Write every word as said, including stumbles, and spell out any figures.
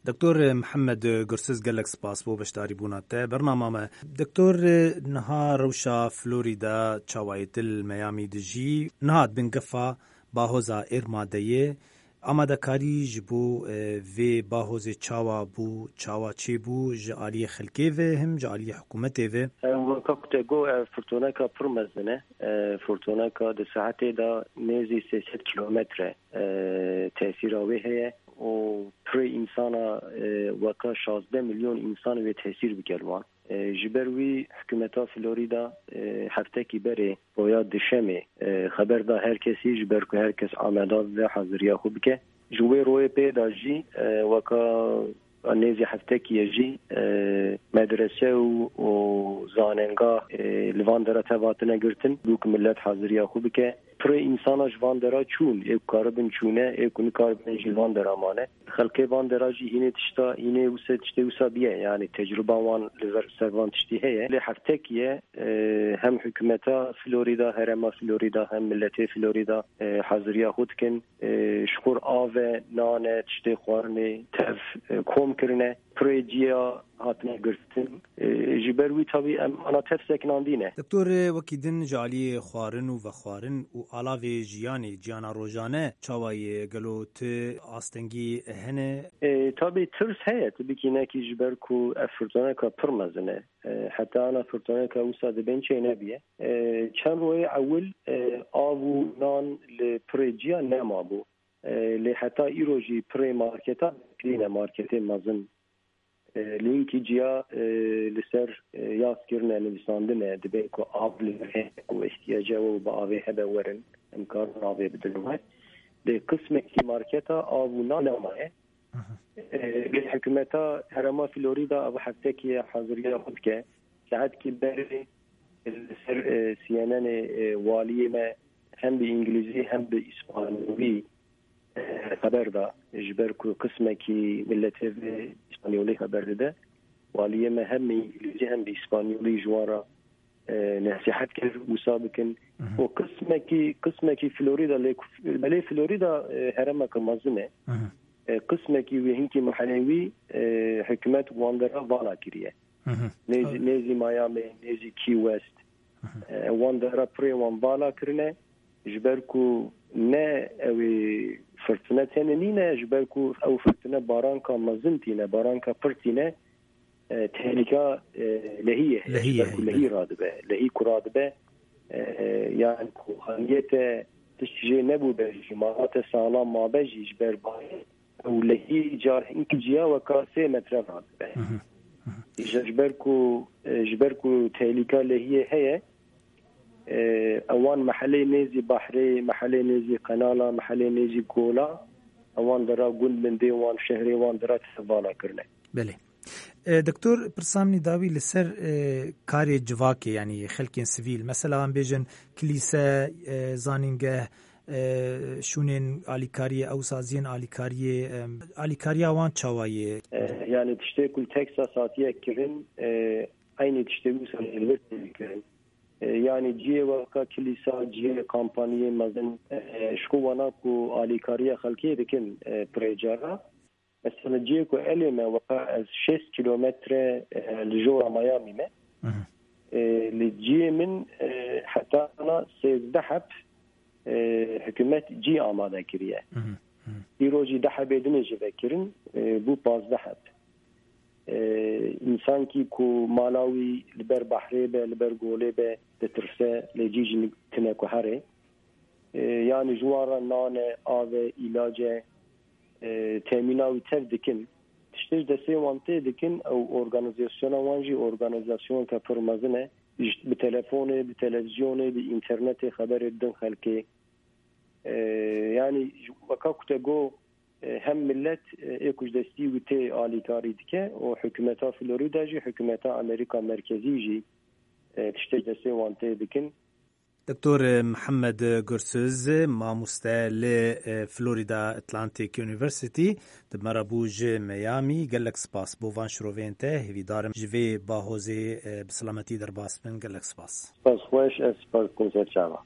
دكتور محمد قرسز قال لك سباس بو بشتاري بوناته برنامج ما دكتور نهار روشا فلوريدا تشاوايت الميامي دجي نهاد بنقفا باهوزا إرمادية اما دکاری جبو و باهوز چاوا بو چاوا چی بو جالی خلکی و هم جالی حکومتی و وقت گو فرتونه کا پرمزنه فرتونه کا د ساعت دا نزی سیصد کیلومتر تاثیر اوی هه و پر انسان وقت شازده میلیون انسان و تاثیر بکلوان جبروی حکومتا فلوریدا هفته کی بره باید دشمه خبر دا هر کسی جبر که هر کس آمداد و حاضریا خوب که جوی روی پیدا جی وکا نیزی هفته کی جی مدرسه و زاننگاه لوان داره تباطنه گرتن دوک ملت حاضریا خوب که پر انسان جوان درا چون یک کاربن چونه یک کنی کاربن جوان درا مانه خلقه وان درا جی اینه تشتا اینه وسه تشته وسا بیه یعنی تجربه وان لور سروان تشتی هیه لی هفته کیه هم حکومتا فلوریدا هرما فلوریدا هم ملت فلوریدا حاضریا خود کن شخور آوه نانه تشته خوارنه تف کوم کرنه پروژیا هاتنه گرفتن جبروی طبی انا تفسک ناندینه دکتور وکیدن جالی خوارن و خوارن و علاوه جیانی جیانا روزانه چاوای گلوت آستنگی هنه طبی ترس هست بکینه کی جبر کو افرتونه کا پرمزنه حتی انا افرتونه کا وساد بین چه نبیه چند روی اول آو نان لپروژیا نمابو لی حتی ایروجی پری مارکتا کلین مارکت مزن لینکی جیا لسر یاس کرنه نویساندنه دبی کو آب لیه کو احتیاجه و با آوه هبه ورن امکان آوه بدلوه ده قسم کی مارکتا آبونا نمایه به حکومتا هرما فلوریدا ابو هفته کی حاضریه خود که ساعت کی بری لسر سیانن والیه ما هم به انگلیزی هم به اسپانیوی خبر دا جبر کو قسمه کی ملت اسپانیولی خبر ده والیه ما هم انگلیزی هم به اسپانیولی جوارا نصیحت کرد مسابقن و قسمه کی قسمه کی فلوریدا بله فلوریدا هرما کمازنه قسمه کی وهین کی محلوی حکومت واندرا والا کریه نزی نزی میامی نزی کی وست واندرا پری وان والا کرنه جبر کو نه اوی فرتنه تنینه جبر کو او فرتنه باران کا مزنتینه باران کا پرتینه تهلیکا لهیه لهیه لهی رادبه لهی کرادبه یعنی کوهانیت تشجیه نبو به جماعت سالام ما بجی جبر بای او لهی جار اینک جیا و کاسه متر رادبه جبر کو جبر کو تهلیکا لهیه هیه اوان محله نيزي بحري محله نيزي قناله محله نيزي كولا اوان درا گند بندي وان شهري وان درا تسبالا کرنه بله دكتور برسامني داوي لسر كاري جواكي يعني خلق سيفيل مثلا بيجن كليسا زانينگه شونين آليكاريه او سازين آليكاريه آليكاريه وان چاوايه يعني تشتي كل تكساساتيه كرن aynı تشتي وسن الوقت كرن yani جیه وقتا کلیسا جیه کامپانیه مزن شکوانا کو آلیکاریه خلقیه دکن پریجارا مثلا جیه کو الیمه وقتا از شش کیلومتر لجورا میامی مه لجیه من حتی انا سیزده حب حکومت جی آماده کریه ایروجی ده حبه دنجه بکرن بو پازده حب انسان کی کو مالاوی لبر بحری به لبر گوله به ترسه لجیج تنه کو هره یعنی جوارا نان آوه علاج تامیناوی تف دکن تشتیج دسته وانته دکن او ارگانیزاسیون وانجی ارگانیزاسیون که پرمزنه به تلفون به تلویزیون به اینترنت خبر دن خلقه یعنی وکا کتگو هم ملت ايكوش دستي وتي آليكاري دكه وحكومتا فلوريدا جي حكومتا امريكا مركزي جي تشتي دستي وانتي دكن دكتور محمد قرسز ماموستا لفلوريدا اتلانتيك يونيفرسيتي دمرابوج ميامي قال لك سباس بوفان شروفينته هيفي دارم جيفي باهوزي بسلامتي درباس من قال لك سباس سباس خوش سباس كونسيرت شاوا